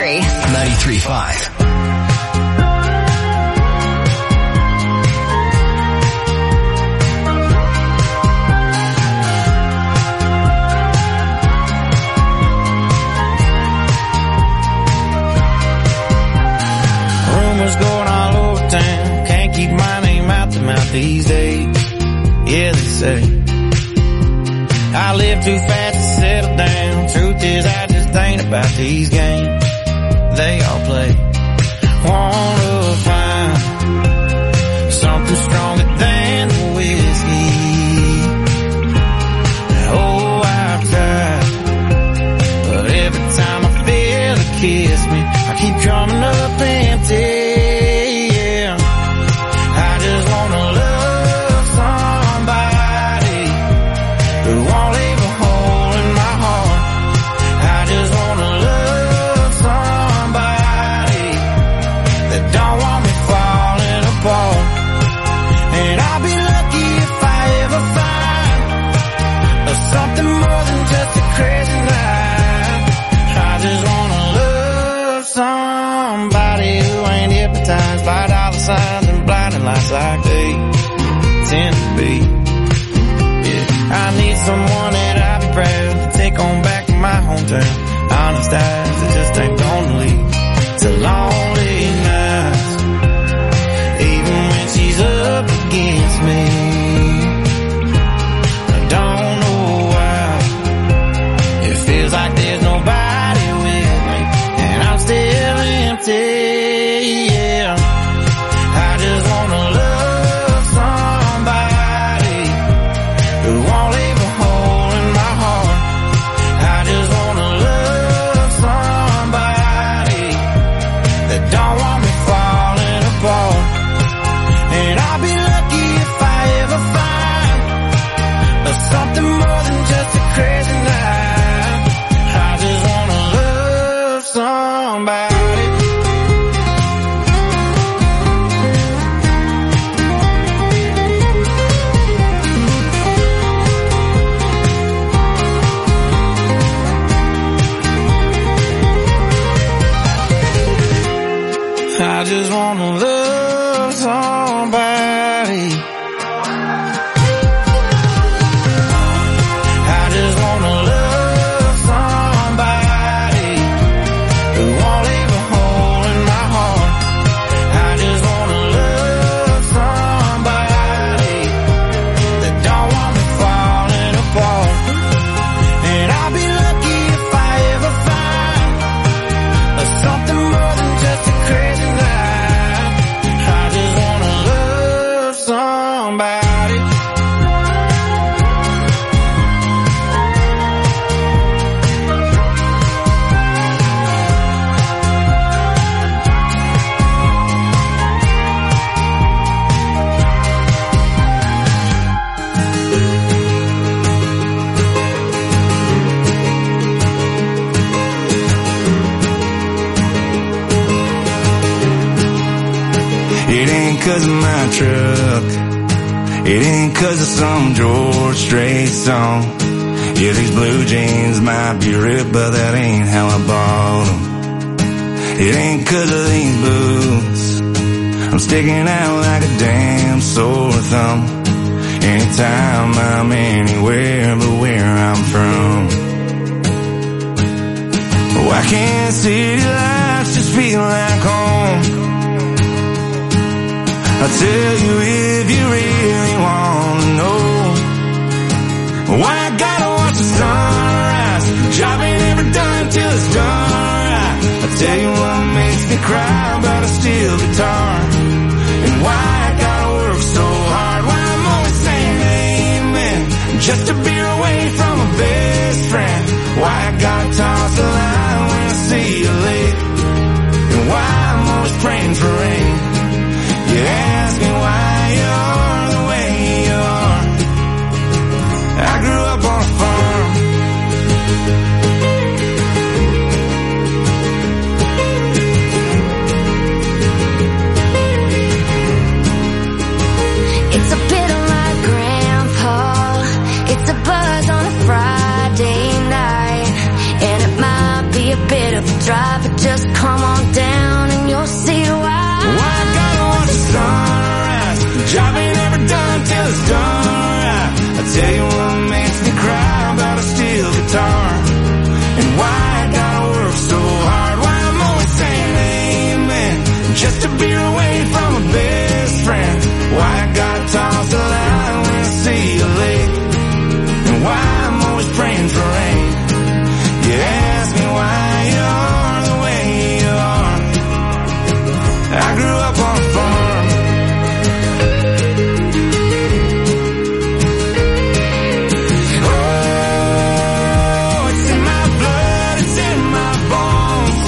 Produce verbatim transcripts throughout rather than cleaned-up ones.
Country. ninety-three point five. Rumors going all over town, can't keep my name out the mouth these days. Yeah, they say I live too fast to settle down. Truth is, I just ain't about these games they all play. Wanna find something stronger than the whiskey. Oh, I've tried, but every time I feel it kiss me, I keep coming up empty. Yeah, I just wanna love somebody who won't leave a hole in my heart. I just wanna love somebody that don't want me falling apart. And I'll be lucky if I ever find something more than just a crazy night. I just wanna love somebody who ain't hypnotized by dollar signs and blinding lights like they tend to be. Yeah, I need someone that I'll be proud to take on back to my hometown. Honest eyes that just ain't gonna leave to lonely nights, even when she's up against me. I don't know why it feels like there's nobody with me, and I'm still empty. Yeah, I just wanna love somebody who won't leave a hole in my heart. I just wanna love somebody that don't want me falling apart. And I'll be lucky if I ever find something more than just a crazy night. I just wanna love somebody. I just wanna love somebody. I just wanna love somebody who won't leave a hole in my heart. I just wanna love somebody that don't want me falling apart. And I'll be lucky if I ever find something more than just a crazy night. I just wanna love somebody. It ain't 'cause of my truck, it ain't 'cause of some George Strait song. Yeah, these blue jeans might be ripped, but that ain't how I bought them. It ain't 'cause of these boots, I'm sticking out like a damn sore thumb. Anytime I'm anywhere but where I'm from. Why can't city lights just feel like home? I'll tell you if you really want to know. Why I gotta watch the sunrise, chopping every dime till it's done right. I'll tell you what makes me cry about a steel guitar. And why I gotta work so hard, why I'm always saying amen just to be away from a best friend. Why I gotta toss the line when I see you late. And why I'm always praying for rain. You ask me why you're the way you are. I grew up on a farm. It's a bit like Grandpa. It's a scared to drive it, just come on down and you'll see why. Why I gotta watch the sunrise. The job ain't ever done till it's done right. I tell you what makes me cry about a steel guitar, and why I gotta work so hard. Why I'm always saying amen just to be away from a best friend. Why I gotta toss the line when I see you late, and why I'm always praying for rain. You ask me why you are the way you are. I grew up on a farm. Oh, it's in my blood, it's in my bones.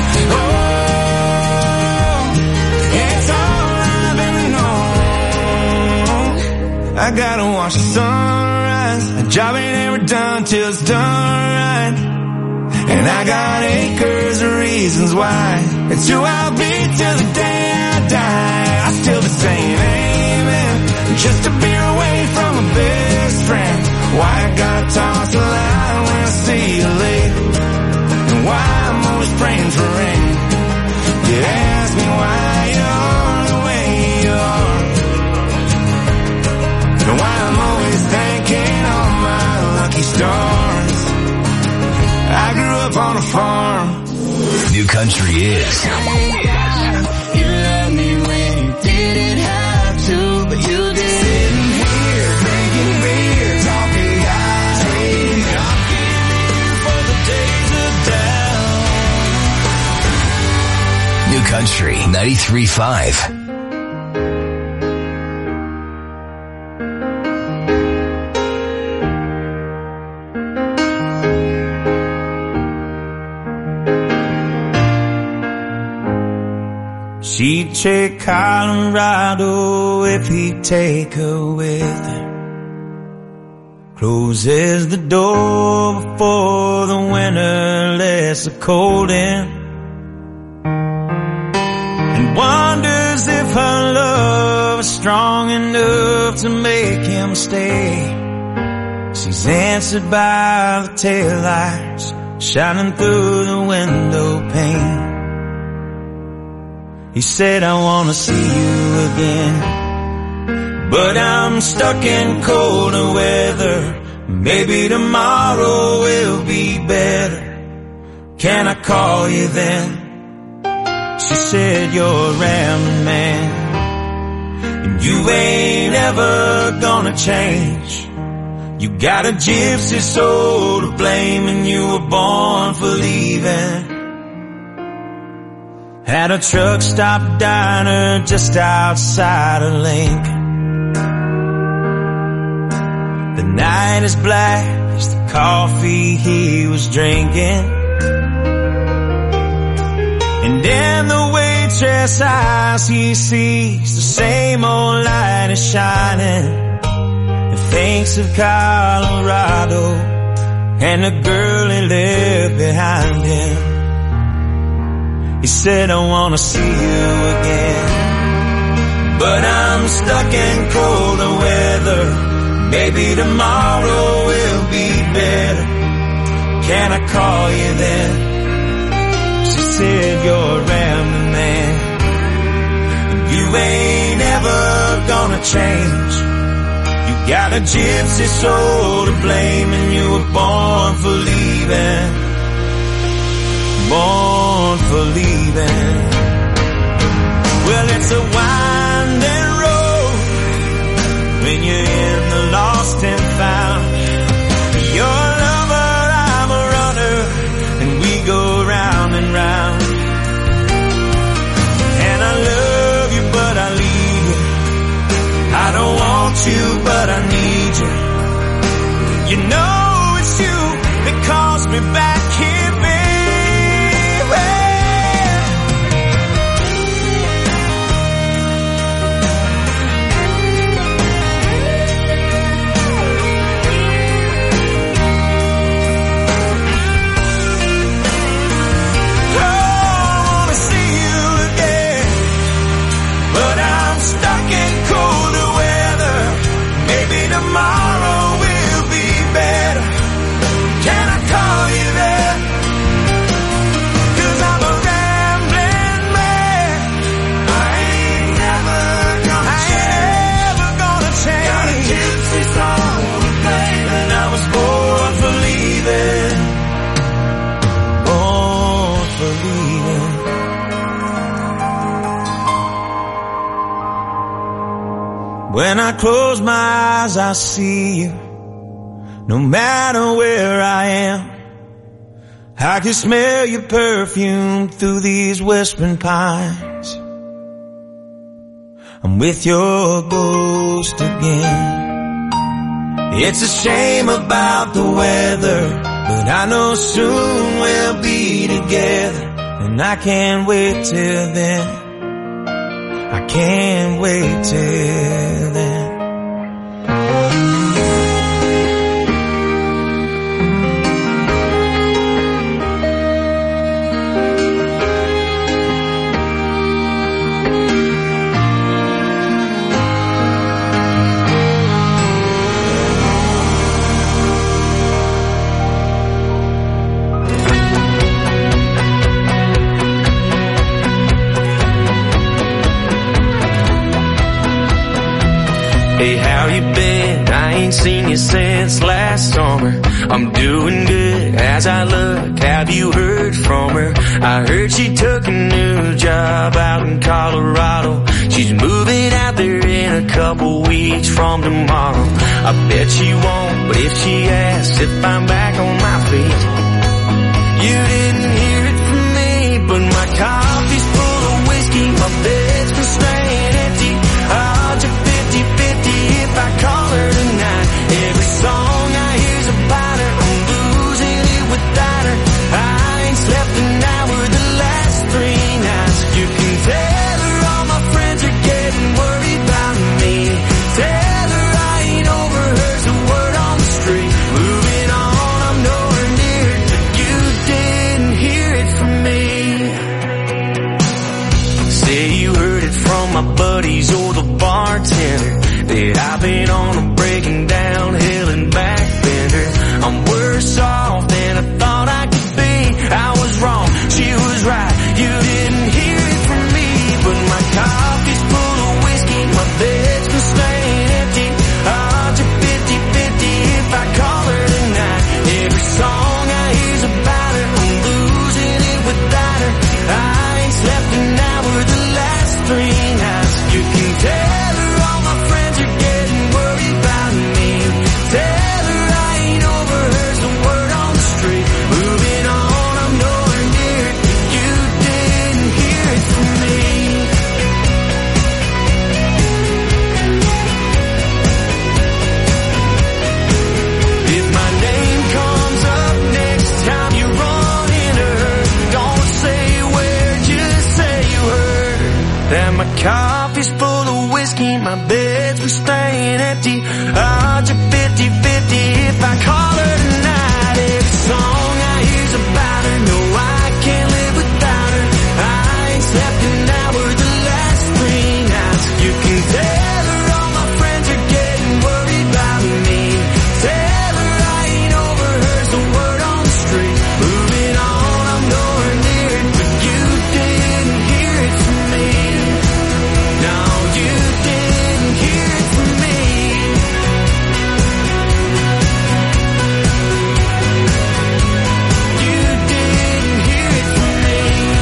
Oh, it's all I've ever known. I gotta watch the sunrise. A job ain't ever done till it's done right. And I got acres of reasons why. It's who I'll be till the day I die. I still be saying amen just to be away from a best friend. Why I gotta toss the line when I see you late, and why I'm always praying for rain. You ask me why you're the way you are, and why I'm always thanking all my lucky stars. I grew up on a farm. New country is. You love me when you didn't have to, but you did. Sitting here, drinking beer, talking guys, knocking in for the days of down. New country ninety-three point five. She'd take Colorado if he'd take her with her. Closes the door before the winter lets the cold in, and wonders if her love is strong enough to make him stay. She's answered by the taillights shining through the window pane. He said, I wanna see you again, but I'm stuck in colder weather. Maybe tomorrow will be better. Can I call you then? She said, you're a rambling man, and you ain't ever gonna change. You got a gypsy soul to blame, and you were born for leaving. At a truck stop diner just outside of Lincoln. The night is black as the coffee he was drinking, and in the waitress' eyes he sees the same old light is shining, and thinks of Colorado and the girl he left behind him. He said, I wanna see you again, but I'm stuck in colder weather. Maybe tomorrow will be better. Can I call you then? She said, you're a rambling man, and you ain't ever gonna change. You got a gypsy soul to blame, and you were born for leaving. Born for leaving. Well, it's a winding road when you're in the lost and found. You're a lover, I'm a runner, and we go round and round. And I love you, but I leave you. I don't want you, but I need you. You know it's you that calls me back here, baby. Tomorrow will be better. Can I call you there? When I close my eyes, I see you. No matter where I am, I can smell your perfume through these whispering pines. I'm with your ghost again. It's a shame about the weather, but I know soon we'll be together. And I can't wait till then. I can't wait till then. Hey, how you been? I ain't seen you since last summer. I'm doing good as I look. Have you heard from her? I heard she took a new job out in Colorado. She's moving out there in a couple weeks from tomorrow. I bet she won't, but if she asks if I'm back on my feet, you didn't hear it from me, but my coffee's full of whiskey, my bed's been staying empty. I'll just fifty fifty if I call her tonight. Every song I hear's about her, I'm losing it without her. I ain't slept an hour the last three nights. You can tell her all my friends are getting worried about me. Tell her I ain't over her's the word on the street. Moving on, I'm nowhere near it, but you didn't hear it from me. Say you heard it from my buddies or the bartender that I've been on a breaking down hill and back bender. I'm worse off than I thought I could be. I was wrong, she was right. You didn't hear it from me, but my coffee's full of whiskey, my bed's been staying empty. I'll just fifty fifty if I call her tonight. Every song I hear's about her, I'm losing it without her. I ain't slept an hour the last three nights. You can tell her all my friends are getting worried about me. Tell her I ain't over her's the word on the street. Moving on, I'm nowhere near it, but you didn't hear it from me. If my name comes up next time you run into her, don't say where, just say you heard that my coffee's full of whiskey, my bed's been staying empty. I'll just fifty fifty if I call her tonight. Every song I hear's about her, no I can't live without her. I ain't slept an hour the last three nights. You can tell her all my friends are getting worried about me. Tell her I ain't over her's the word on the street. Moving on, I'm nowhere near it, but you didn't hear it from me. No, you didn't hear it from me. You didn't hear it from me.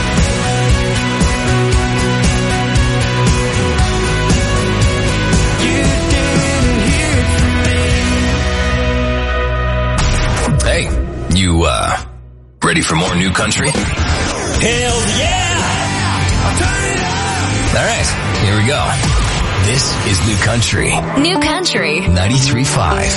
You didn't hear it from me. Hey, you, uh, ready for more new country? Hell yeah! I'll turn it up! Alright, here we go. This is New Country, New Country. ninety-three point five.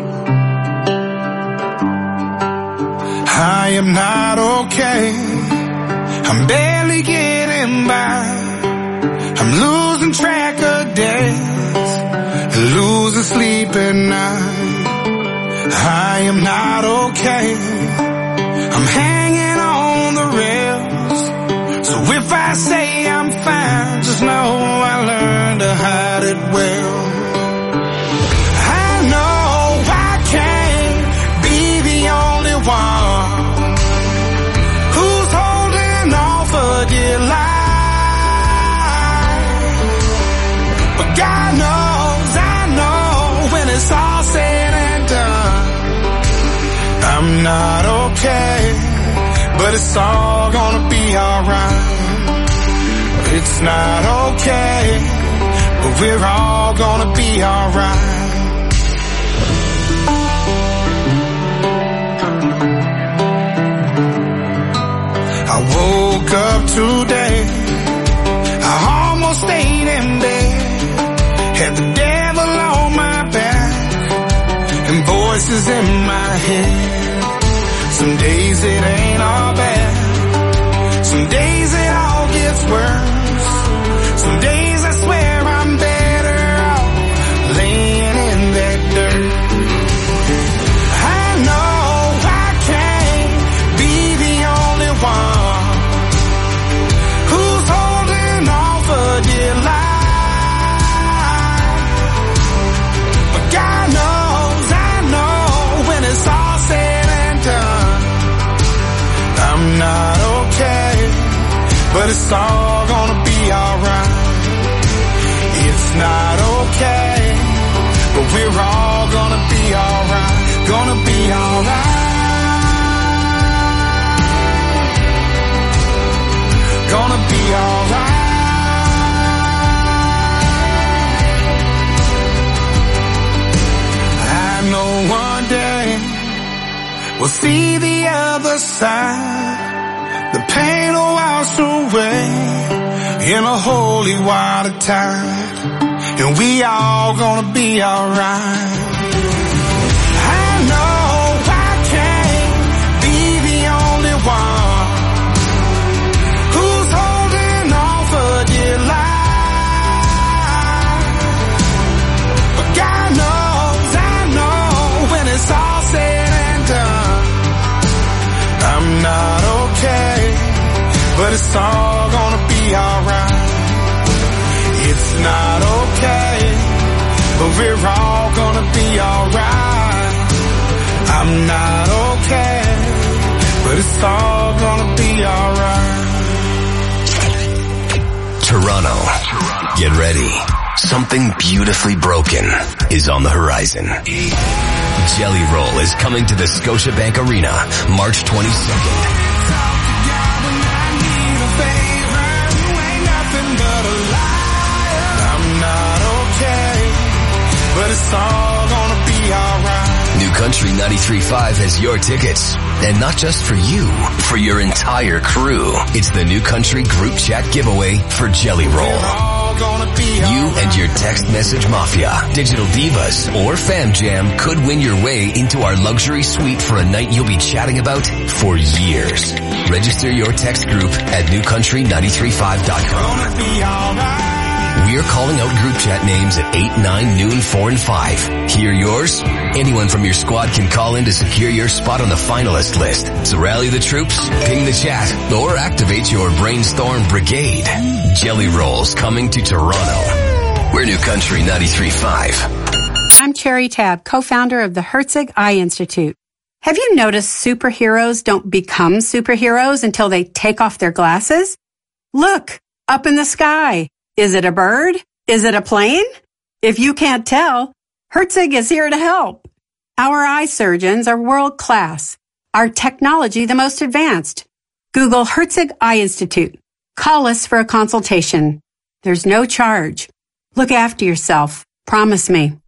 I am not okay. I'm barely getting by. I'm losing track of days, losing sleep at night. I am not okay. I'm hanging on the rails. So if I say I'm fine, just know I learned to hide it well. I know I can't be the only one who's holding on for dear life. But God knows, I know when it's all said and done, I'm not okay, but it's all gonna be alright. It's not okay, but we're all gonna be alright. I woke up today, I almost stayed in bed, had the devil on my back, and voices in my head. Some days it ain't all bad, some days it all gets worse, some days I swear I'm better off laying in that dirt. I know I can't be the only one who's holding on for dear life, but God knows, I know when it's all said and done, I'm not okay, but it's all gonna be alright. It's not okay, but we're all gonna be alright, gonna be alright, gonna be alright. I know one day we'll see the other side, the pain will wash away in a holy water tide, and we all gonna be alright. I know I can't be the only one who's holding on for dear life, but God knows, I know when it's all said and done, I'm not okay, but it's all gonna be alright. It's not okay, but we're all gonna be alright. I'm not okay, but it's all gonna be alright. Toronto, get ready. Something beautifully broken is on the horizon. Jelly Roll is coming to the Scotiabank Arena March twenty-second. But it's all gonna be alright. New Country ninety-three point five has your tickets. And not just for you, for your entire crew. It's the New Country Group Chat giveaway for Jelly Roll. You and your text message mafia, digital divas, or fam jam could win your way into our luxury suite for a night you'll be chatting about for years. Register your text group at new country nine three five dot com. We're calling out group chat names at eight, nine, noon, four, and five. Hear yours? Anyone from your squad can call in to secure your spot on the finalist list. So rally the troops, ping the chat, or activate your brainstorm brigade. Jelly Rolls coming to Toronto. We're New Country ninety-three point five. I'm Cherry Tab, co-founder of the Herzig Eye Institute. Have you noticed superheroes don't become superheroes until they take off their glasses? Look, up in the sky. Is it a bird? Is it a plane? If you can't tell, Herzig is here to help. Our eye surgeons are world class. Our technology the most advanced. Google Herzig Eye Institute. Call us for a consultation. There's no charge. Look after yourself. Promise me.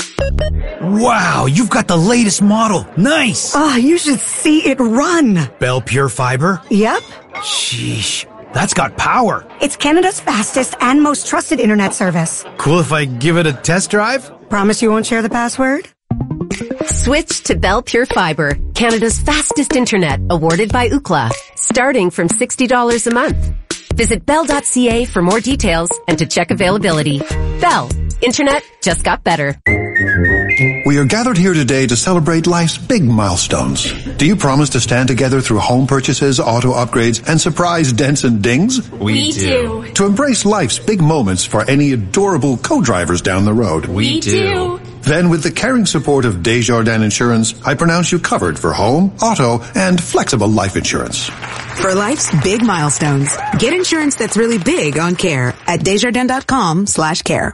Wow, you've got the latest model. Nice. Oh, you should see it run. Bell Pure Fiber? Yep. Sheesh. That's got power. It's Canada's fastest and most trusted internet service. Cool if I give it a test drive? Promise you won't share the password? Switch to Bell Pure Fiber, Canada's fastest internet, awarded by Ookla, starting from sixty dollars a month. Visit bell dot c a for more details and to check availability. Bell, internet just got better. We are gathered here today to celebrate life's big milestones. Do you promise to stand together through home purchases, auto upgrades, and surprise dents and dings? We, we do. To embrace life's big moments for any adorable co-drivers down the road? We, we do. Then with the caring support of Desjardins Insurance, I pronounce you covered for home, auto, and flexible life insurance. For life's big milestones, get insurance that's really big on care at desjardins.com slash care.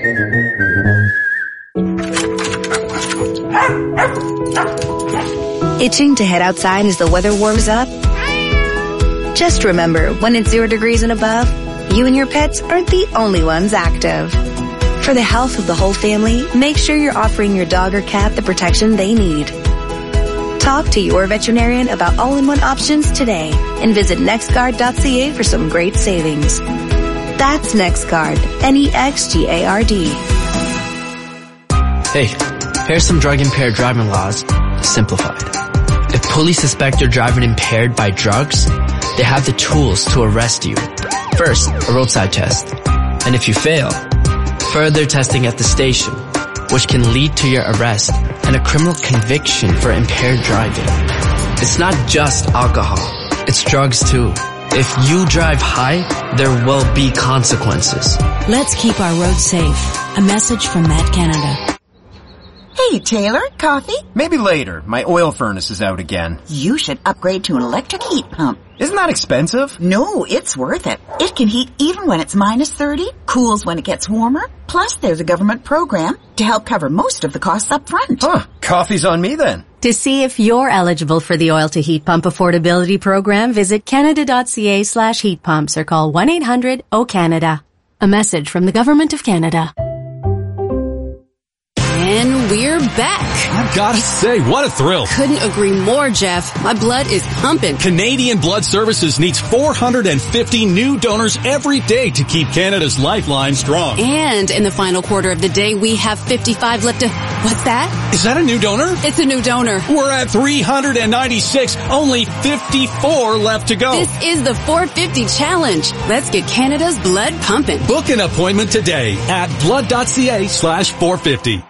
Itching to head outside as the weather warms up? Just remember, when it's zero degrees and above, you and your pets aren't the only ones active. For the health of the whole family, make sure you're offering your dog or cat the protection they need. Talk to your veterinarian about all-in-one options today and visit nextguard dot c a for some great savings. That's NextGuard, N E X G A R D. Hey, here's some drug-impaired driving laws, simplified. If police suspect you're driving impaired by drugs, they have the tools to arrest you. First, a roadside test. And if you fail, further testing at the station, which can lead to your arrest and a criminal conviction for impaired driving. It's not just alcohol, it's drugs too. If you drive high, there will be consequences. Let's keep our roads safe. A message from Met Canada. Hey, Taylor, coffee? Maybe later. My oil furnace is out again. You should upgrade to an electric heat pump. Isn't that expensive? No, it's worth it. It can heat even when it's minus thirty, cools when it gets warmer. Plus, there's a government program to help cover most of the costs up front. Huh, coffee's on me then. To see if you're eligible for the Oil to Heat Pump Affordability Program, visit canada dot c a slash heat pumps or call one eight hundred O Canada. A message from the Government of Canada. And we're back. I've got to say, what a thrill. Couldn't agree more, Jeff. My blood is pumping. Canadian Blood Services needs four hundred fifty new donors every day to keep Canada's lifeline strong. And in the final quarter of the day, we have fifty-five left to... What's that? Is that a new donor? It's a new donor. We're at three hundred ninety-six, only fifty-four left to go. This is the four fifty challenge. Let's get Canada's blood pumping. Book an appointment today at blood dot c a slash four fifty.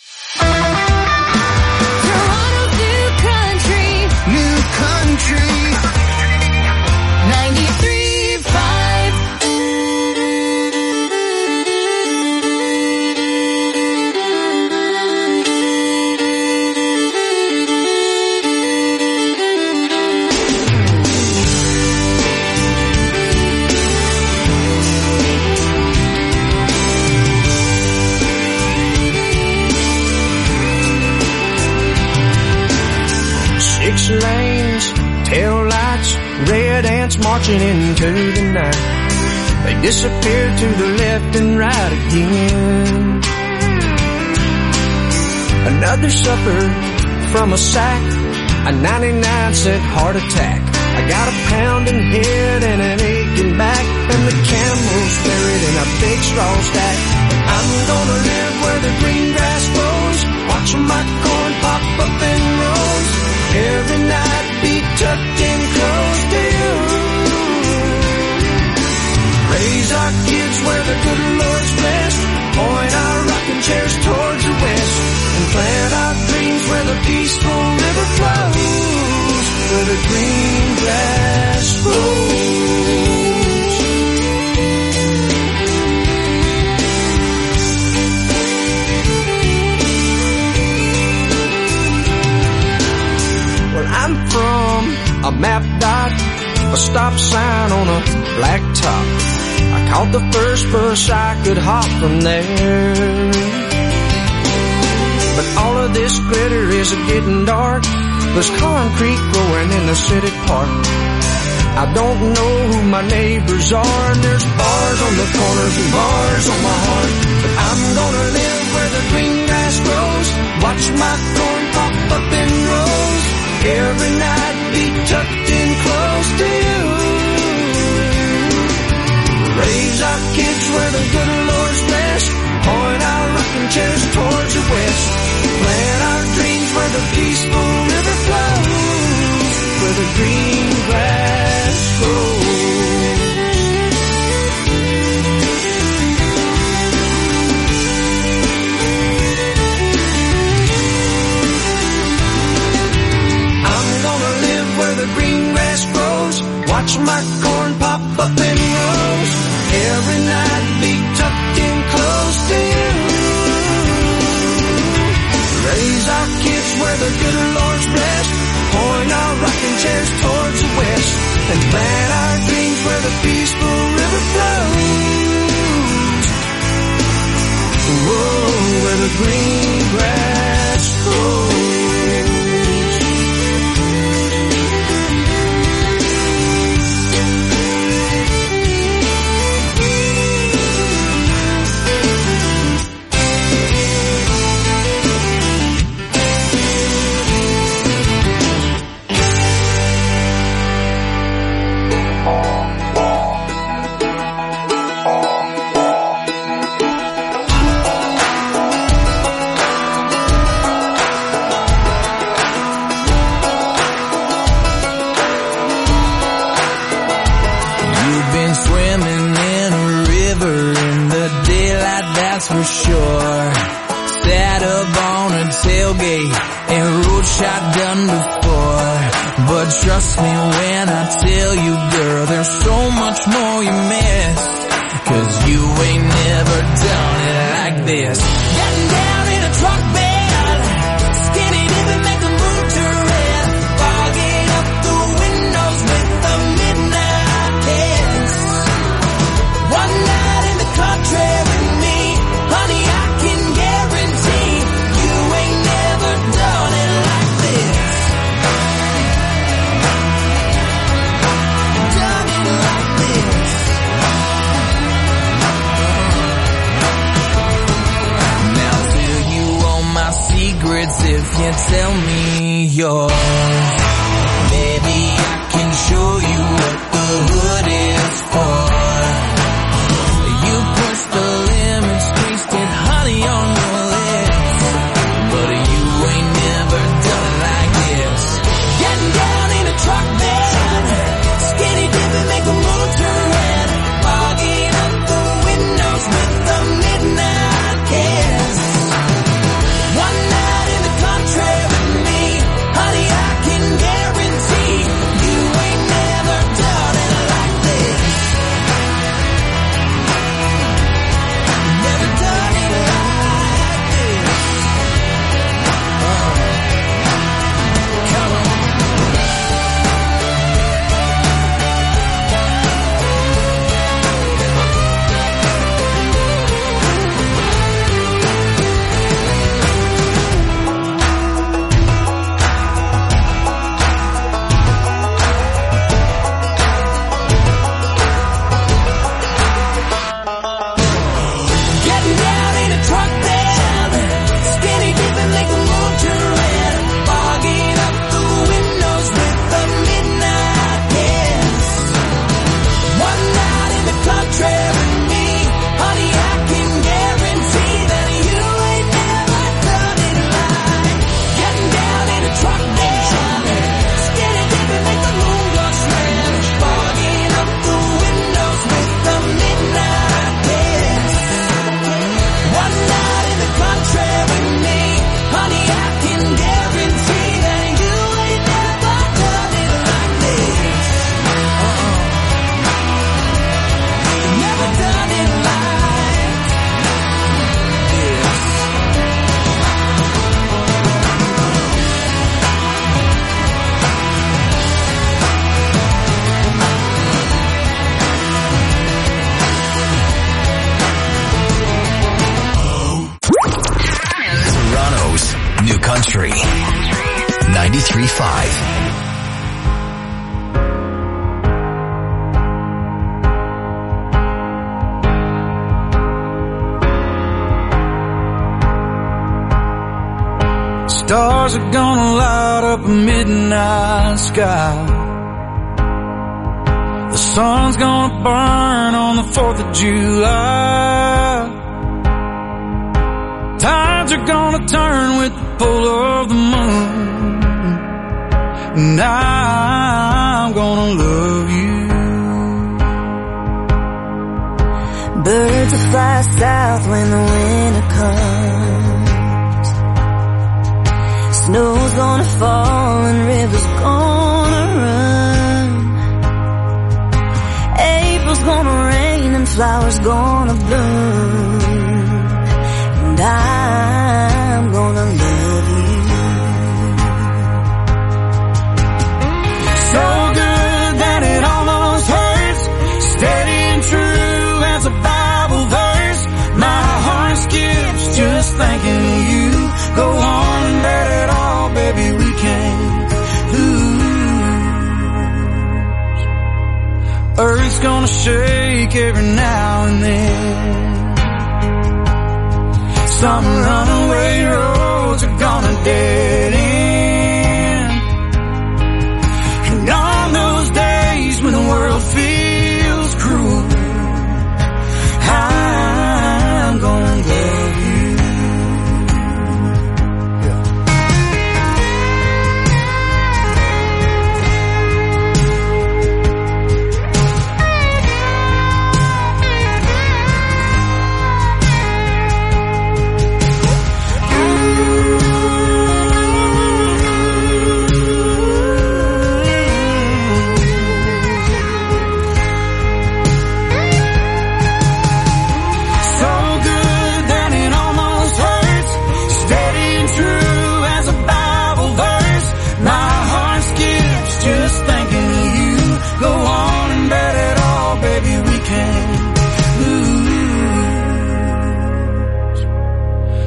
Six lanes, tail lights, red ants marching into the night. They disappear to the left and right again. Another supper from a sack, a ninety-nine cent heart attack. I got a pounding head and an aching back, and the camel's buried in a big straw stack. I'm gonna live where the green grass grows, watching my corn pop up in rows. Every night be tucked in close to you. Raise our kids where the good Lord's blessed. Point our rocking chairs towards the west. And plant our dreams where the peaceful river flows. Where the green grass grows. Well, I'm from a map dot, a stop sign on a black top. I caught the first bus I could hop from there. But all of this glitter is getting dark. There's concrete growing in the city park. I don't know who my neighbors are, and there's bars on the corners and bars on my heart. But I'm gonna live where the green grass grows, watch my corn pop up in rows. Every night be tucked in close to you. Raise our kids where the good Lord's blessed. Point our rocking chairs towards the west. Plant our dreams where the peaceful river flows. Where the green grass grows. I'm gonna live where the green grass grows. Watch my corn pop up in rows. Every night be tucked in close to you. Raise our kids where the good Lord's blessed. Point our rocking chairs towards the west. And plant our dreams where the peaceful river flows. Whoa, where the green grass grows. swimming in a river in the daylight, that's for sure. Sat up on a tailgate and rode shotgun before. But trust me when I tell you, girl, there's so much more you missed. Cause you ain't never done it like this. Getting down in a truck bed, skinny dipping, make the moon turn red. Fogging up the windows with the midnight kiss. One night in the country with me, honey, I can guarantee you ain't never done it like this. Done it like this. Now tell you all my secrets if you tell me yours. Maybe I can show you what the hood is for. You pushed the limits, tasted honey on your lips, but you ain't never done it like this. Getting down in a truck bed, skinny dipping, make the moon turn red. Fogging up the windows with the midnight kiss. One night in the country with me, honey, I can guarantee you ain't never done it like this. Never done it like this. Come on. Getting down in a truck bed, skinny dipping, make the moon turn red. Fogging up the windows with the midnight kiss. One night in the country with me, honey, I can guarantee that you ain't never done it like. Getting down in a truck bed, skinny dipping, make the moon glow red. Fogging up the windows with the midnight kiss. One night in the country with me, honey, I can guarantee that you ain't never done it like this. Never done it like this. Toronto's New Country ninety-three point five. Stars are gonna light up a midnight sky. The sun's gonna burn on the fourth of July. Tides are gonna turn with the pull of the moon. And I'm gonna love you. Birds will fly south when the winter comes. Snow's gonna fall and rivers gonna run. April's gonna rain and flowers gonna bloom. And I'm gonna love you. So good that it almost hurts. Steady and true as a Bible verse. My heart skips just thinking of you. Go on and let it all, baby, we can't lose. Earth's gonna shake every now and then. Some runaway roads are gonna dead end. And on those days when the world feels cruel, I'm gonna love you.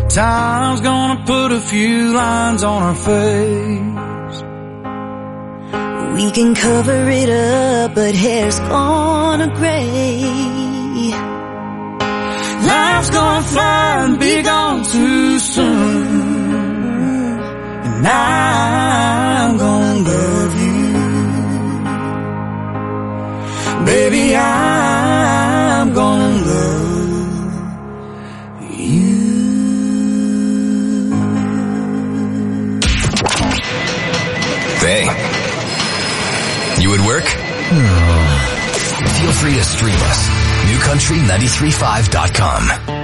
Time's gonna put a few lines on our face. We can cover it up, but hair's gonna gray. Life's gonna fly and be gone too soon. And I'm gonna love you. Baby, I'm gonna love you. Hey, you at work? Feel free to stream us. new country nine three five dot com.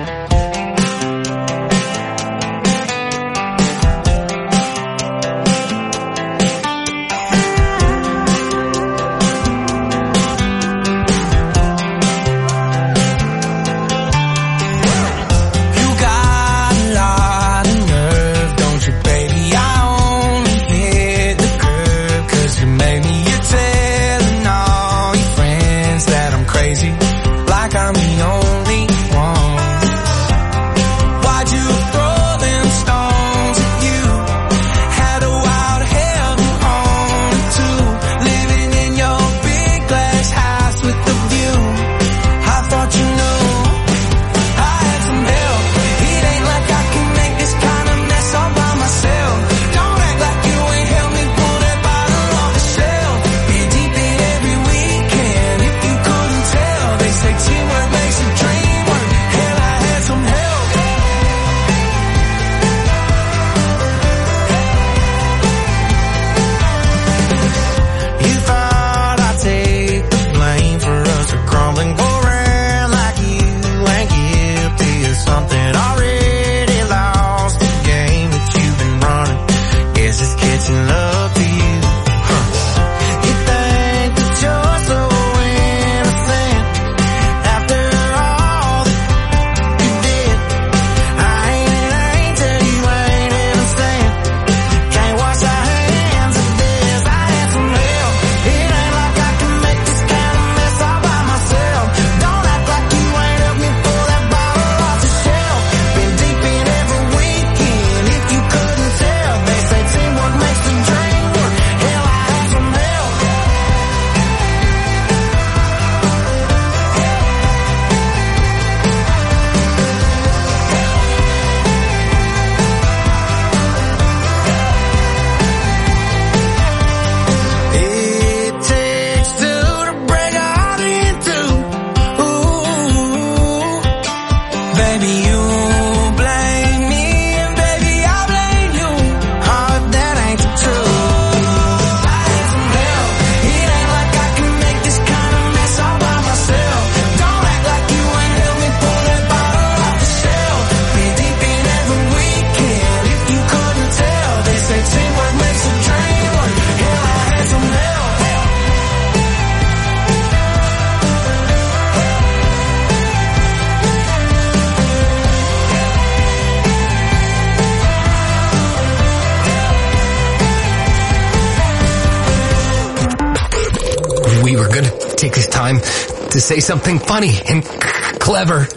To say something funny and c- clever.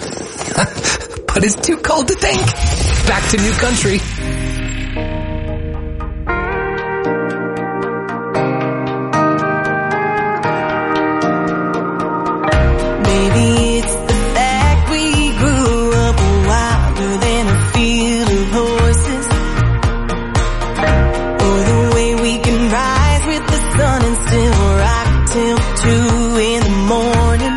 But it's too cold to think. Back to New Country. Baby, it's the fact we grew up wilder than a field of horses. Or the way we can rise with the sun and still rock till two in the morning.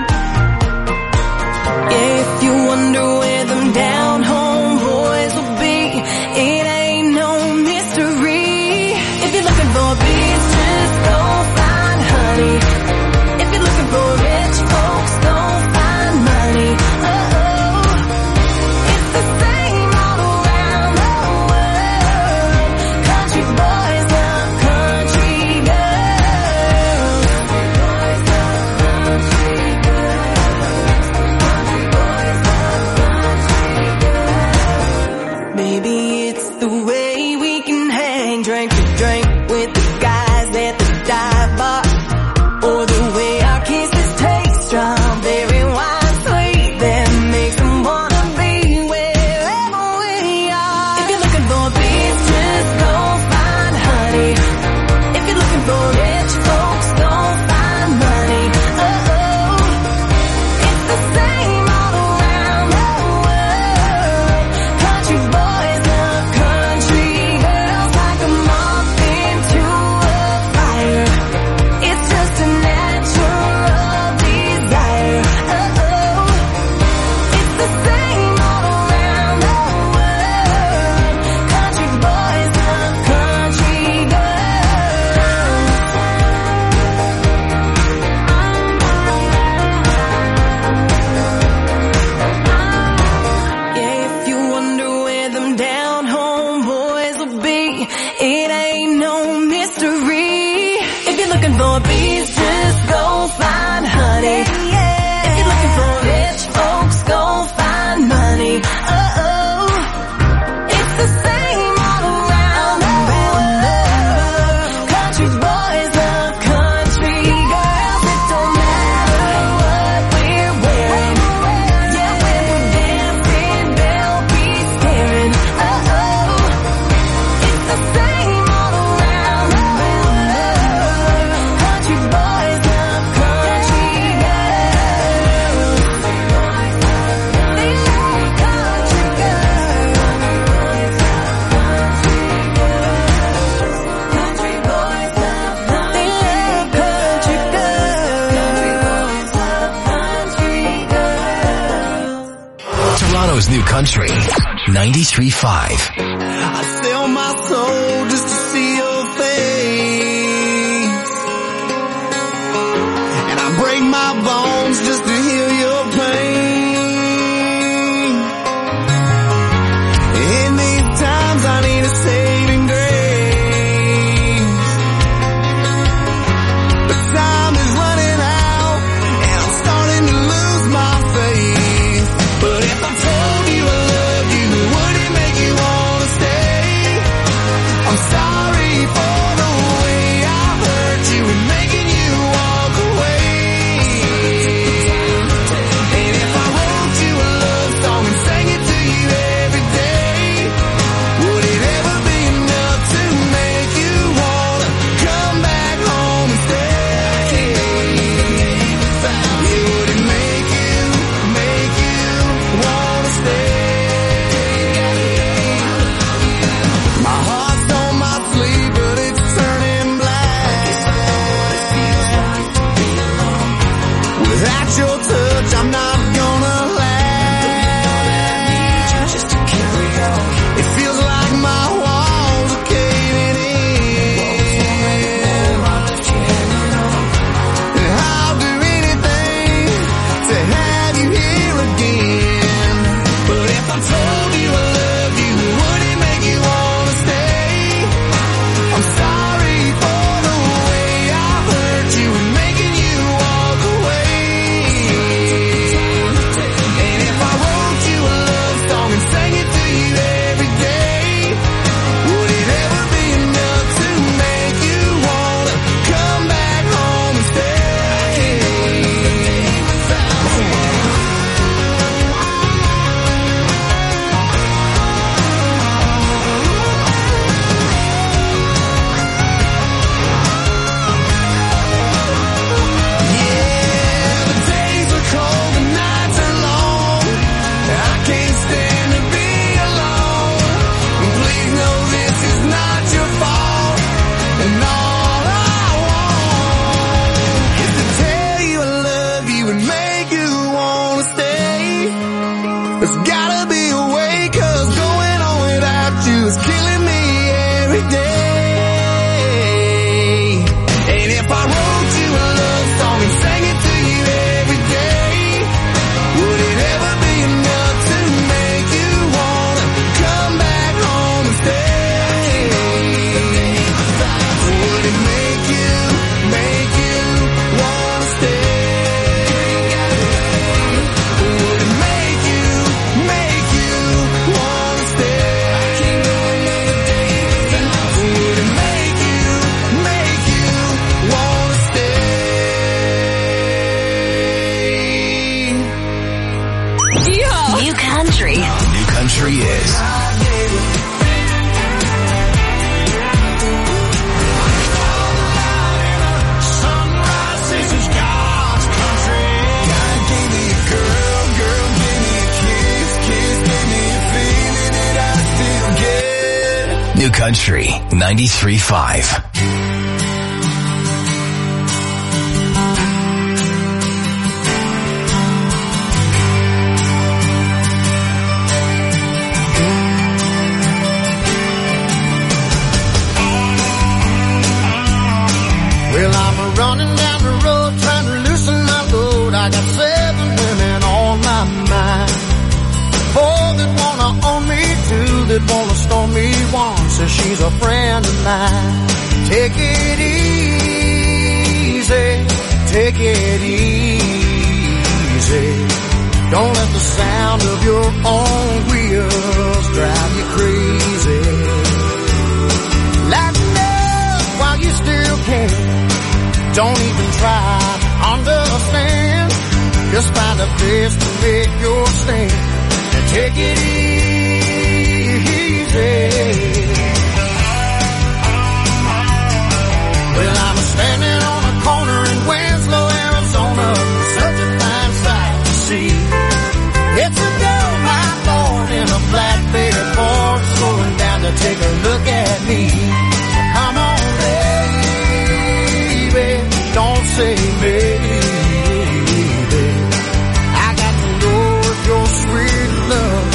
Yeah, if you wonder where them down home boys will be, it ain't Toronto's New Country, ninety-three point five. I sell my soul just to see your face, and I break my bones just to heal your pain. In these times I need a saving grace, but time is running out and I'm starting to lose my faith. But if I told you I loved you, would it make you wanna stay? I'm sorry for the way I hurt you and making you walk away. And if I wrote you a love song and sang it to you every day, would it ever be enough to make you wanna come back home and stay? Would it make you, make you wanna stay? My heart's on my sleeve, but it's turning black. Without your touch, I'm not gonna last. It feels like my walls are caving in, and I'll do anything to have you here again. But if I told you I loved you, would it make you wanna stay? I'm sorry for the way I hurt you and making you walk away. And if I wrote you a love song and sang it to you every day, would it ever be enough to make you wanna come back home and stay? Yeah, the days are cold, the nights are long. I can't stand to be alone. Please know this is not your fault, and all I want is to tell you I love you and make you wanna stay. There's gotta be a way, 'cause going on without you is killing me every day. And if I wrote you a love song and sang it to you every day, would it ever be enough to make you wanna come back home and stay? Would it make you, make you wanna stay? Would it make you, make you wanna stay? Would it make you, make you wanna stay? New Country. New Country is Sunrise, this is God's country. God gave me a girl, girl gave me a kiss, kiss gave me a feeling that I still get. New Country, ninety-three point five. Well, I'm a running down the road trying to loosen my load. I got seven women on my mind. Four that wanna own me, two that wanna storm me. One says she's a friend of mine. Take it easy, take it easy. Don't let the sound of your own wheels drive you crazy. Lighten up while you still can. Don't even try to understand. Just find a place to make your stand and take it easy. Well, I'm standing on a corner in Winslow, Arizona. Such a fine sight to see. It's a girl, my Lord, in a flatbed Ford, slowing down to take a look at me. Come on, baby, don't say maybe. I got to know if your sweet love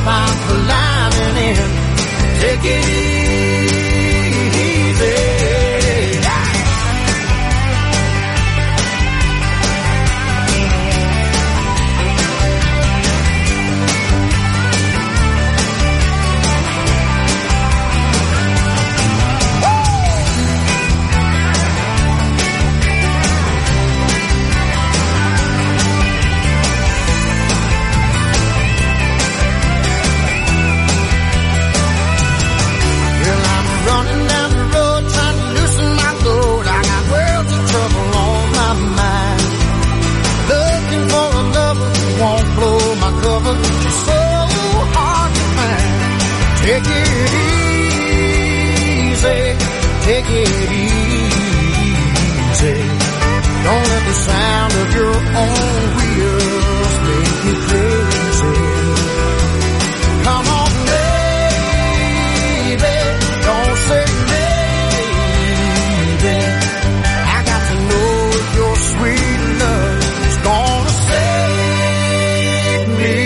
I'm climbing in. Take it easy. Take it easy, take it easy. Don't let the sound of your own wheels make you crazy. Come on, baby, don't say maybe. I got to know if your sweet love is gonna save me.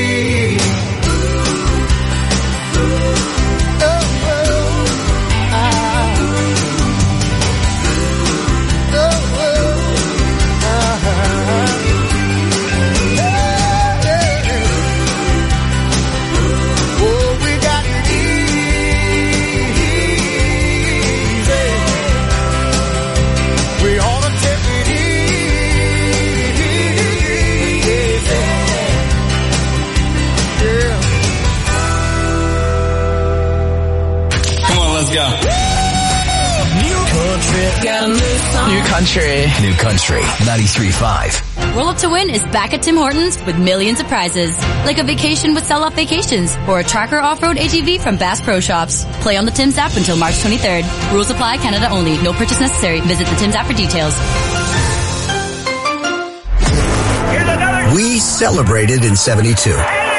New Country. New Country ninety-three point five. Roll Up to Win is back at Tim Hortons with millions of prizes, like a vacation with Sell Off Vacations or a Tracker Off-Road A T V from Bass Pro Shops. Play on the Tim's app until March twenty-third. Rules apply, Canada only. No purchase necessary. Visit the Tim's app for details. We celebrated in seventy-two.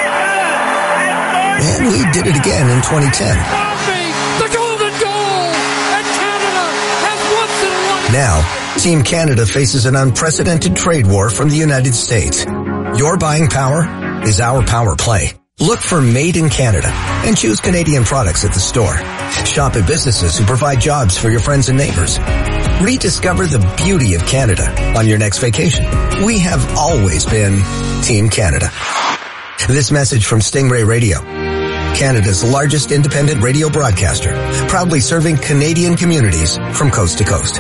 And we did it again in twenty ten. The golden goal! And Canada has once and won. Now, Team Canada faces an unprecedented trade war from the United States. Your buying power is our power play. Look for Made in Canada and choose Canadian products at the store. Shop at businesses who provide jobs for your friends and neighbors. Rediscover the beauty of Canada on your next vacation. We have always been Team Canada. This message from Stingray Radio, Canada's largest independent radio broadcaster, proudly serving Canadian communities from coast to coast.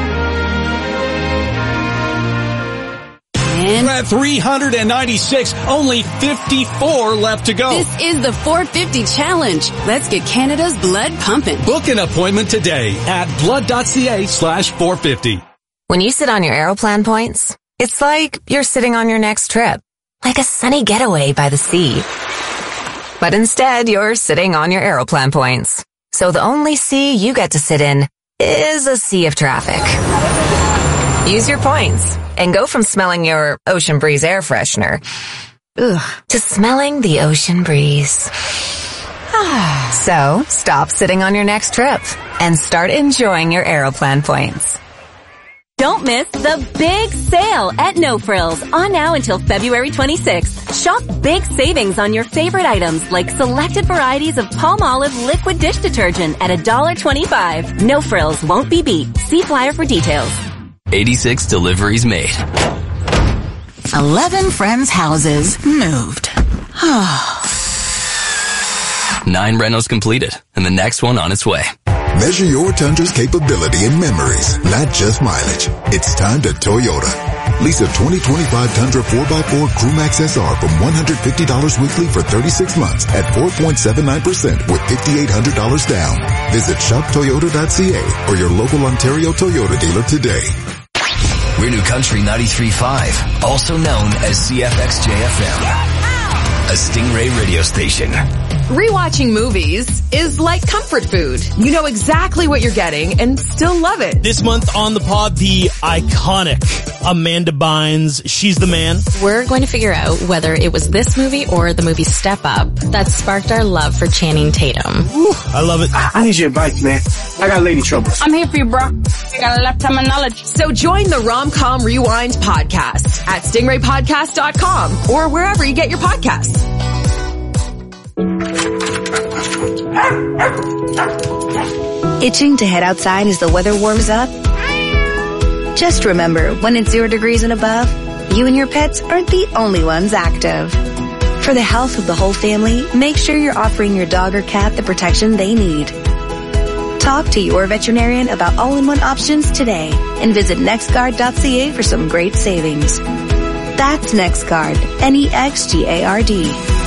We're at three hundred ninety-six, only fifty-four left to go. This is the four fifty challenge. Let's get Canada's blood pumping. Book an appointment today at blood.ca slash 450. When you sit on your Aeroplan points, it's like you're sitting on your next trip, like a sunny getaway by the sea. But instead, you're sitting on your Aeroplan points. So the only sea you get to sit in is a sea of traffic. Use your points and go from smelling your Ocean Breeze air freshener ugh, to smelling the ocean breeze. So stop sitting on your next trip and start enjoying your Aeroplan points. Don't miss the big sale at No Frills on now until February twenty-sixth. Shop big savings on your favorite items like selected varieties of Palmolive liquid dish detergent at one dollar twenty-five. No Frills won't be beat. See flyer for details. eighty-six deliveries made. Eleven friends' houses moved. Nine rentals completed, and the next one on its way. Measure your Tundra's capability in memories, not just mileage. It's time to Toyota. Lease a twenty twenty-five Tundra four by four Crewmax S R from one hundred fifty dollars weekly for thirty-six months at four point seven nine percent with five thousand eight hundred dollars down. Visit shop toyota dot c a or your local Ontario Toyota dealer today. We're New Country ninety-three point five, also known as C F X J F M, a Stingray radio station. Rewatching movies is like comfort food. You know exactly what you're getting and still love it. This month on the pod, the iconic Amanda Bynes, She's the Man. We're going to figure out whether it was this movie or the movie Step Up that sparked our love for Channing Tatum. Ooh, I love it. I need your advice, man. I got lady troubles. I'm here for you, bro. I got a lifetime of knowledge. So join the Rom-Com Rewind podcast at stingray podcast dot com or wherever you get your podcasts. Itching to head outside as the weather warms up? Just remember, when it's zero degrees and above, you and your pets aren't the only ones active. For the health of the whole family, make sure you're offering your dog or cat the protection they need. Talk to your veterinarian about all-in-one options today and visit nextguard dot c a for some great savings. That's NextGuard, N E X G A R D.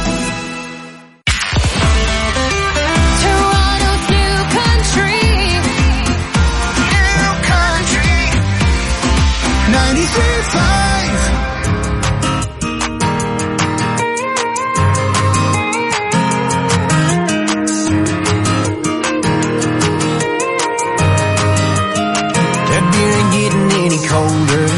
Toronto's new country. New country. ninety-three point five. That beer ain't getting any colder,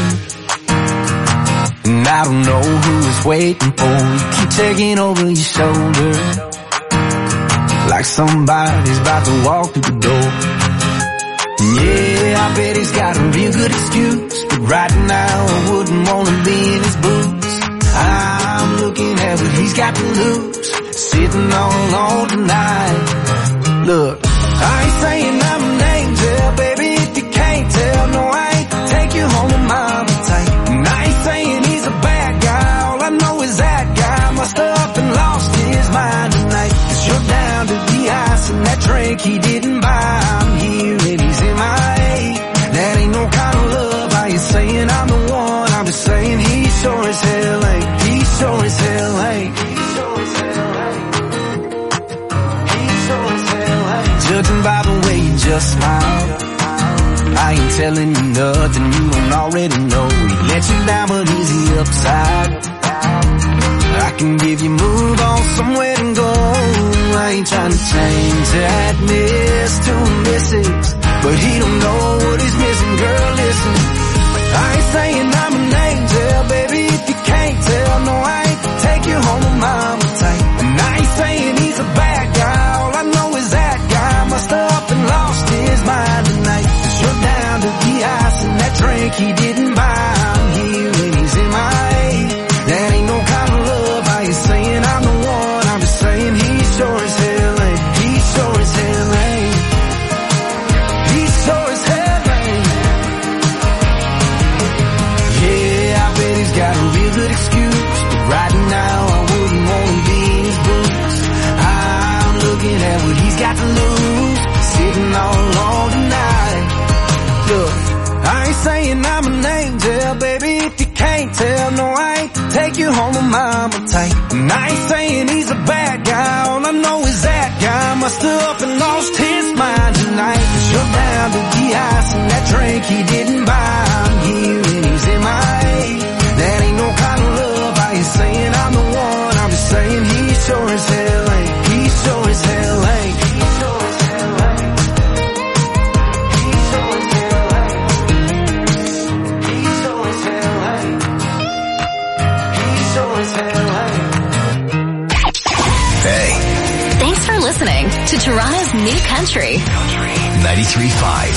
and I don't know who it's waiting for. You keep taking over your shoulder, like somebody's about to walk through the door. Yeah, I bet he's got a real good excuse, but right now I wouldn't wanna be in his boots. I'm looking at what he's got to lose, sitting all alone tonight. Look, I ain't saying I'm an angel, baby, if you can't tell. No, I ain't take you home to mama tight. And I ain't saying he's a bad guy, all I know is that guy must have up and lost his mind tonight. 'Cause you're down to the ice and that drink he didn't buy. I'm here and he's in my A. That ain't no kind of love. I ain't saying I'm the one, I'm just saying he sure as hell ain't. He sure as hell ain't. Judging by the way you just smile, I ain't telling you nothing you don't already know. He let you down but he's the upside. I can give you move on somewhere and go. I ain't trying to change that miss to a missus, but he don't know what he's missing. Girl, listen, I ain't saying I'm an angel, baby, if you can't tell. No, I ain't take you home to mama tight. And I ain't saying he's a bad guy, all I know is that guy must have up and lost his mind tonight. 'Cause you're down to the ice and that drink he didn't buy. I'm here and he's in my A. That ain't no kind of love. I ain't saying I'm the one, I'm just saying he sure as hell ain't. He sure as hell ain't. He sure as hell ain't. Yeah, I bet he's got a real good excuse, but right now I wouldn't want to be in his boots. I'm looking at what he's got to lose, sitting all alone tonight. Look, I ain't saying I'm an angel, baby, if you can't tell. No, I ain't take you home to mama tight. And I ain't saying he's a bad guy, all I know is that guy must have up and lost his mind tonight. 'Cause you're down to the ice and that drink he didn't buy. I'm here and he's in my A. That ain't no kind of love. I ain't saying I'm the one, I'm just saying he sure as hell ain't. He sure as hell ain't. He sure as hell ain't. He sure as hell ain't. He sure as hell ain't. He sure as hell ain't. Hey. Thanks for listening to Toronto's New Country. ninety-three point five.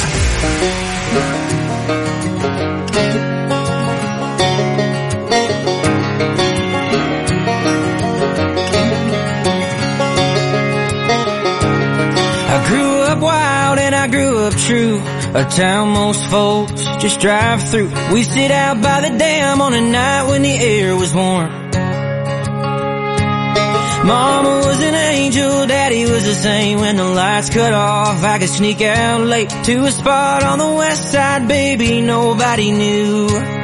I grew up wild and I grew up true, a town most folks just drive through. We sit out by the dam on a night when the air was warm. Mama was an angel, daddy was the same. When the lights cut off, I could sneak out late to a spot on the west side, baby, nobody knew.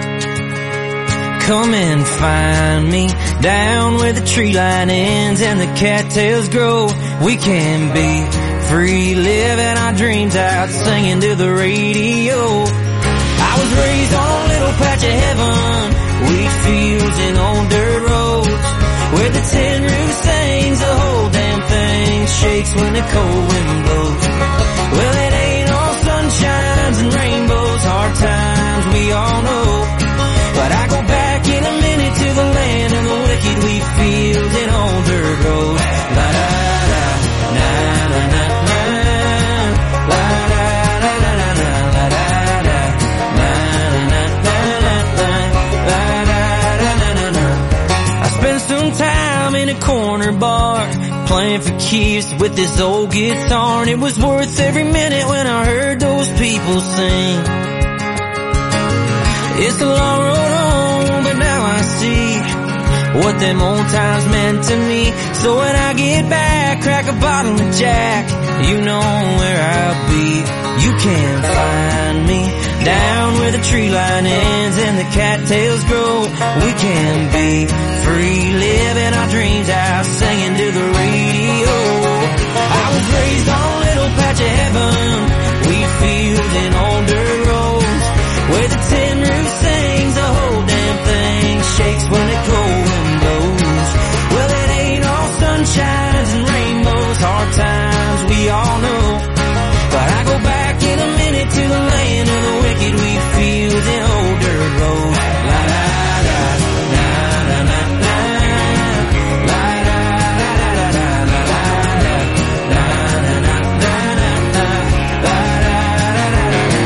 Come and find me down where the tree line ends and the cattails grow. We can be free, living our dreams out, singing to the radio. I was raised on a little patch of heaven, wheat fields and old dirt roads, where the tin roof sings, the whole damn thing shakes when the cold wind blows. Well, it ain't all sunshines and rainbows, hard times we all know. But I go back in a minute to the land of the wicked, wheat fields and old dirt roads. La da da, na na na na, la da da da da da, la da da, na na na na na, la da da da da da. I spent some time in a corner bar bar, playing for keeps with this old guitar, and it was worth every minute when I heard those people sing. It's a long road home, but now I see what them old times meant to me. So when I get back, crack a bottle of Jack, you know where I'll be. You can find me down where the tree line ends and the cattails grow. We can be free, living our dreams out, singing to the radio. I was raised on a little patch of heaven, wheat fields and old dirt roads, where the tin roof sings, the whole damn thing shakes when the cold wind blows. Well, it ain't all sunshines and rainbows, hard times we all know, but I go back in a minute to the land of the wicked wheat fields and old dirt roads. La da da, na na na na, la da da da da da da da, na na na na na na, la da da da da da.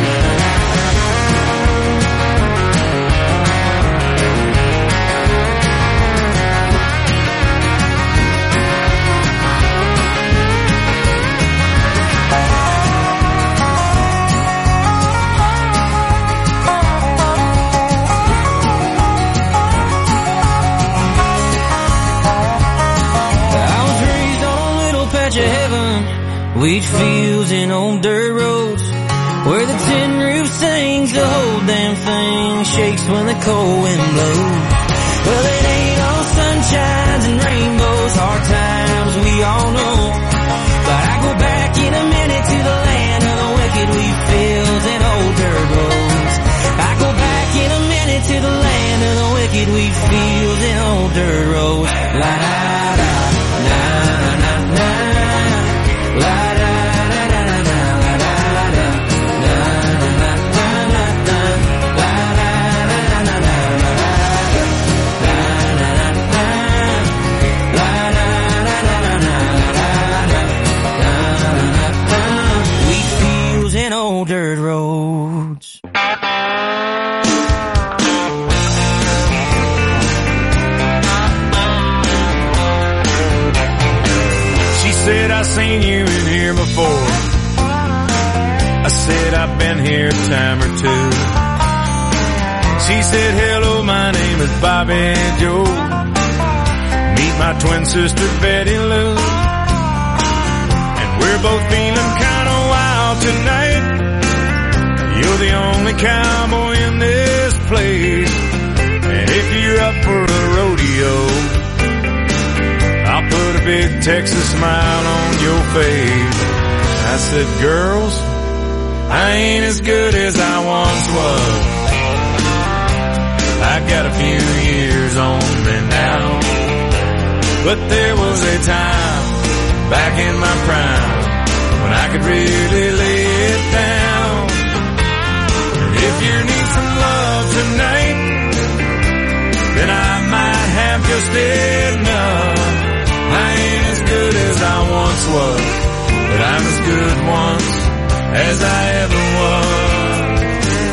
Wheat fields and old dirt roads, where the tin roof sings, the whole damn thing shakes when the cold wind blows. Well, it ain't all sunshines and rainbows, hard times we all know, but I go back in a minute to the land of the wicked wheat fields and old dirt roads. I go back in a minute to the land of the wicked wheat fields and old dirt roads. La da da, na na na, la da. Dirt roads. She said, I seen you in here before. I said, I've been here a time or two. She said, hello, my name is Bobby Joe. Meet my twin sister Betty Lou. And we're both feeling kind of wild tonight. You're the only cowboy in this place, and if you're up for a rodeo, I'll put a big Texas smile on your face. I said, girls, I ain't as good as I once was. I got a few years on me now, but there was a time back in my prime when I could really lay it down. If you need some love tonight, then I might have just enough. I ain't as good as I once was, but I'm as good once as I ever was.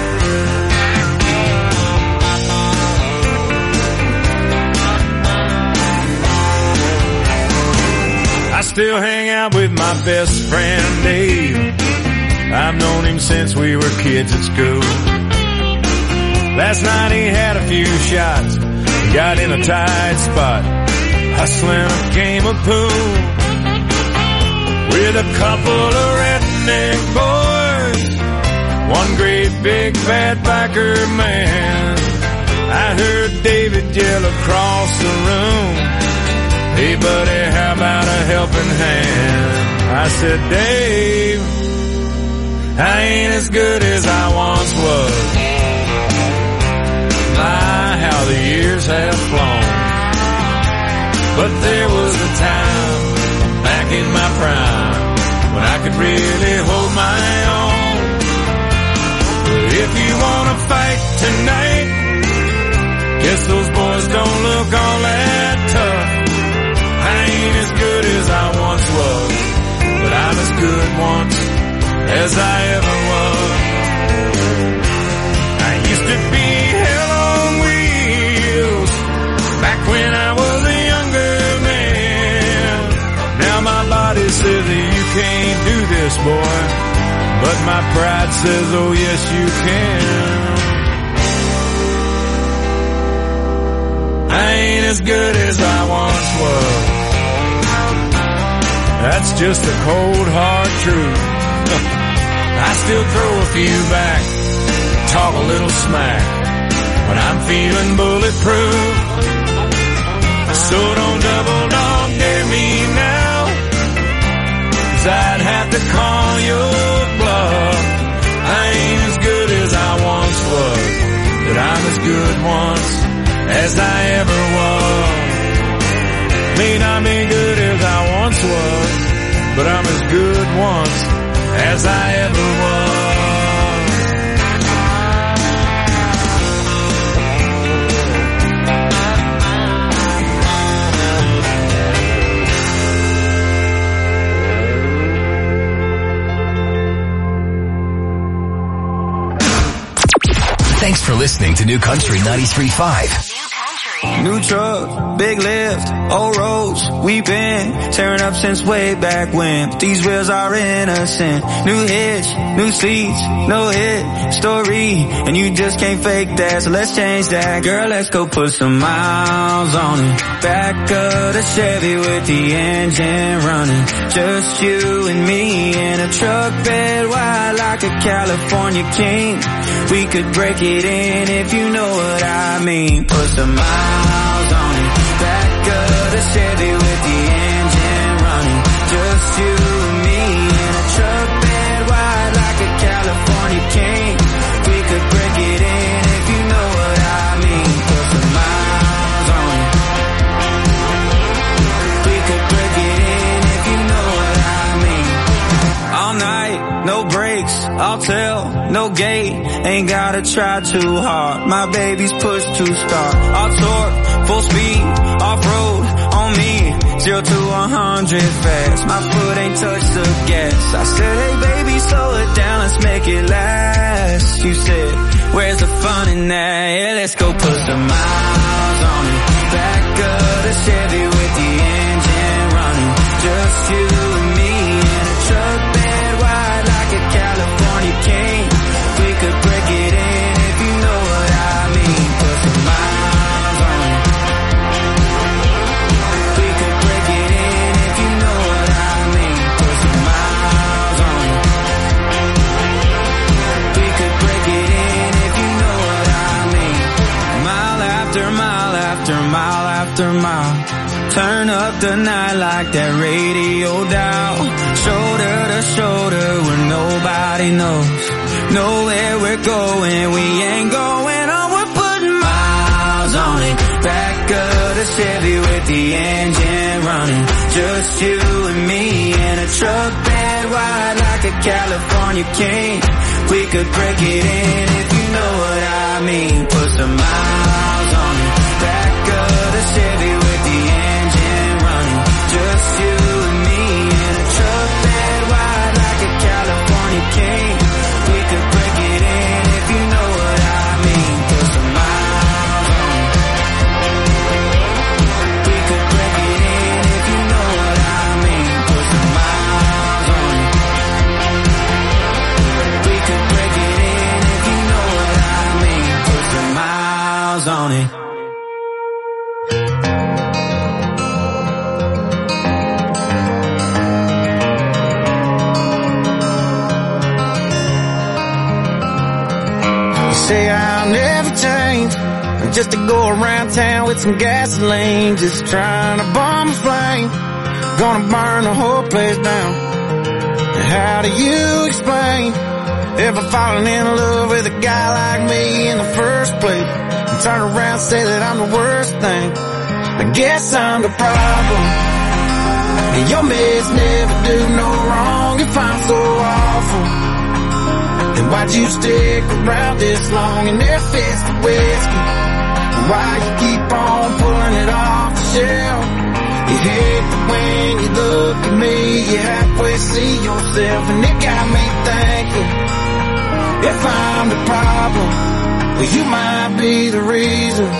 I still hang out with my best friend Dave. I've known him since we were kids at school. Last night he had a few shots, got in a tight spot, hustling a game of pool with a couple of redneck boys, one great big fat biker man. I heard David yell across the room, hey buddy, how about a helping hand? I said, Dave, I ain't as good as I once was. My, how the years have flown. But there was a time back in my prime when I could really hold my own. But if you wanna fight tonight, guess those boys don't look all that tough. I ain't as good as I once was, but I'm as good once as I ever was. I used to be hell on wheels back when I was a younger man. can't do this, boy. But my pride says, oh yes you can. I ain't as good as I once was. That's just the cold hard truth. I still throw a few back, talk a little smack when I'm feeling bulletproof. So don't double dog dare me now, 'cause I'd have to call your bluff. I ain't as good as I once was, but I'm as good once as I ever was. May not be good as I once was, but I'm as good once as I ever was. Thanks for listening to New Country ninety-three point five. New truck, big lift, old roads, we've been tearing up since way back when. But these wheels are innocent. New hitch, new seats, no hit story, and you just can't fake that, so let's change that. Girl, let's go put some miles on it. Back of the Chevy with the engine running. Just you and me in a truck bed wide like a California king. We could break it in if you know what I mean. Put some miles on it. Back of the Chevy with the engine running. Just you and me in a truck bed wide like a California king. We could break it in if you know what I mean. Put some miles on it. We could break it in if you know what I mean. All night, no brakes, I'll tell, no gate. Ain't gotta try too hard, my baby's push to start. I'll torque, full speed, off-road, on me, zero to a hundred fast. My foot ain't touched the gas. I said, hey baby, slow it down, let's make it last. You said, where's the fun in that? Yeah, let's go put some miles on it. Back of the Chevy with the engine running. Just you and me in a truck bed wide like a California king. We could break it in if you know what I mean. Put some miles on it. We could break it in if you know what I mean. Put some miles on it. We could break it in if you know what I mean. Mile after mile after mile after mile. Turn up the night like that radio dial. Shoulder to shoulder where nobody knows. Nowhere we're going, we ain't going on, we're putting miles on it. Back of the Chevy with the engine running. Just you and me in a truck bed wide like a California king. We could break it in if you know what I mean. Put some miles on it. Back of the Chevy with the engine running. Just you and me in a truck bed wide like a California king. We could break it in if you know what I mean. Put some miles on it. We could break it in if you know what I mean. Put some miles on it. We could break it in if you know what I mean. Put some miles on it. Say I'll never change, just to go around town with some gasoline, just trying to bomb a flame, gonna burn the whole place down. How do you explain ever falling in love with a guy like me in the first place, and turn around and say that I'm the worst thing? I guess I'm the problem, and your meds never do no wrong if I'm so awful. Then why'd you stick around this long in their fist of whiskey? Why you keep on pulling it off the shelf? You hate that when you look at me, you halfway see yourself, and it got me thinking, if I'm the problem, well you might be the reason.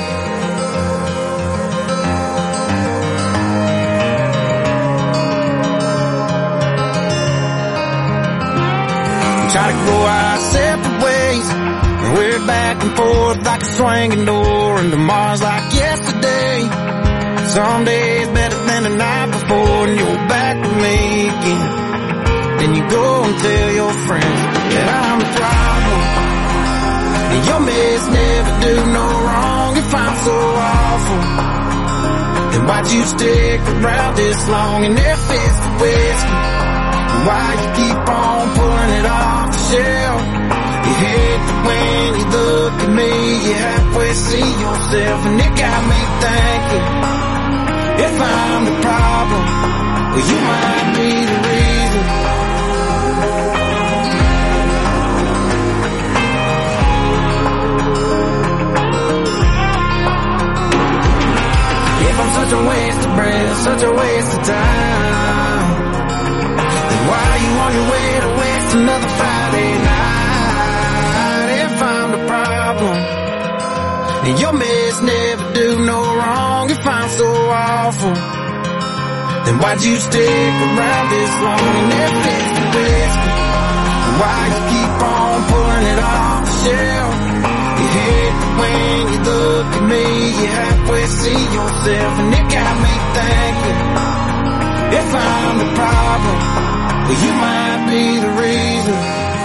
try to go our separate ways. We're back and forth like a swinging door, and tomorrow's like yesterday. Some days better than the night before, and you're back with me again. Then you go and tell your friends that I'm the problem. And your mates never do no wrong if I'm so awful. Then why'd you stick around this long and if it's the whiskey? And why you keep on pulling it off the shelf? You hate that when you look at me, you halfway see yourself, and it got me thinking, if I'm the problem, well you might be the reason. If I'm such a waste of breath, such a waste of time, then why are you on your way to waste another Friday night? If I'm the problem, and your mates never do no wrong if I'm so awful, then why'd you stick around this long? And if it's the whiskey, why you keep on pulling it off the shelf? You hate that when you look at me, you halfway see yourself, and it got me thinking, if I'm the problem, well you might be the reason.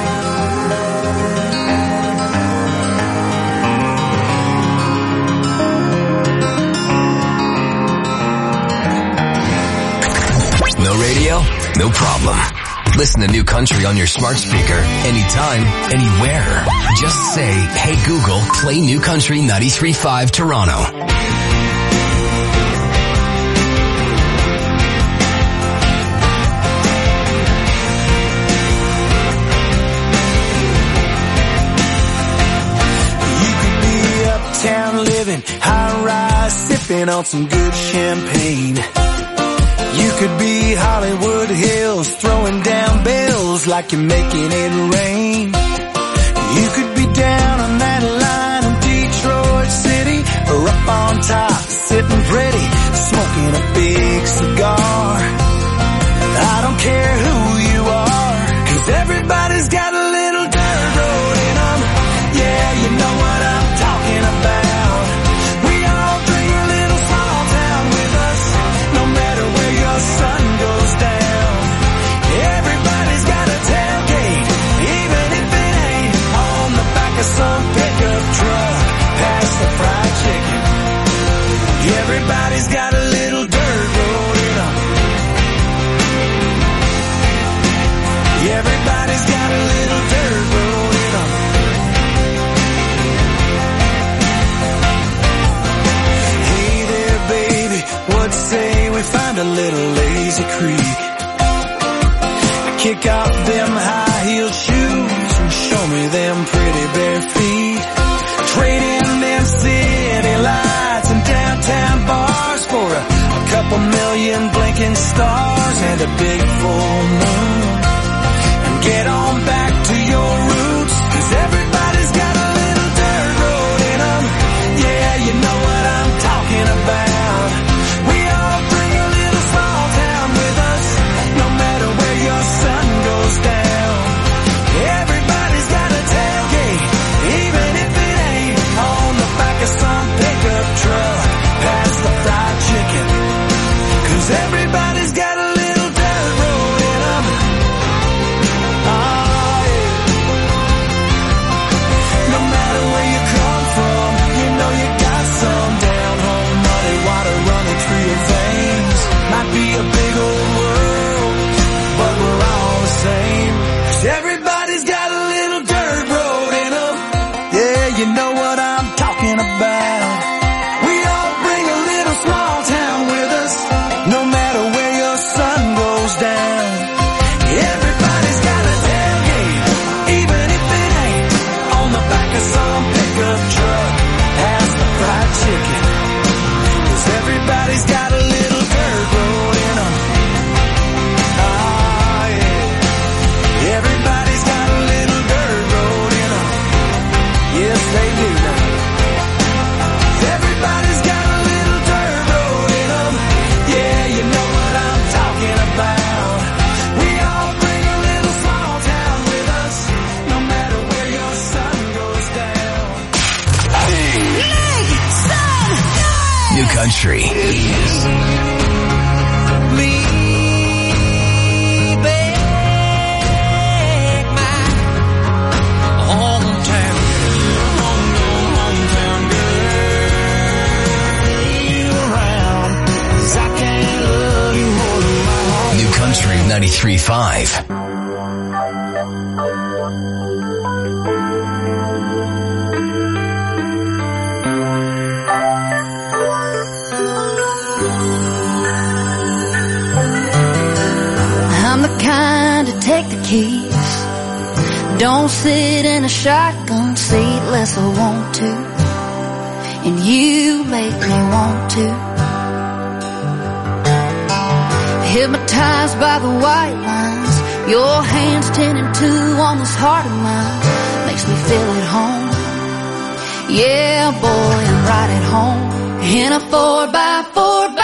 No radio? No problem. Listen to New Country on your smart speaker anytime, anywhere. Just say, hey Google, play New Country ninety-three point five Toronto. You could be uptown living, high-rise, sipping on some good champagne. You could be Hollywood Hills, throwing down bills like you're making it rain. You could be down on that line in Detroit City, or up on top, sitting pretty, smoking a big cigar. I don't care who you are, 'cause everybody's got a little dirt road in them. Yeah, you know what I'm talking about. We all bring a little small town with us, no matter where your sun goes down. Everybody's got a tailgate, even if it ain't on the back of some pickup truck, past the fried chicken. Everybody's got a little dirt road in them. Everybody's got a little dirt road in them. Hey there, baby, what say we find a little lazy creek? Kick off them high-heeled shoes and show me them pretty bare feet. Trade in them city lights and downtown bars for a, a couple million blinking stars and a big full moon. And get on back to your roots, 'cause everybody's got a little dirt road in them. Yeah, you know what I'm talking about. We all bring a little small town with us, no matter where your sun goes down. Everybody's got a tailgate, even if it ain't on the back of some pickup truck, past the fried chicken. 'Cause everybody's got a little dirt country. New Country ninety-three point five. I'm the kind to take the keys. Don't sit in a shotgun seat unless I want to. And you make me want to. Hypnotized by the white lines, your hands ten and two on this heart of mine. Makes me feel at home. Yeah, boy, I'm right at home. In a four by four by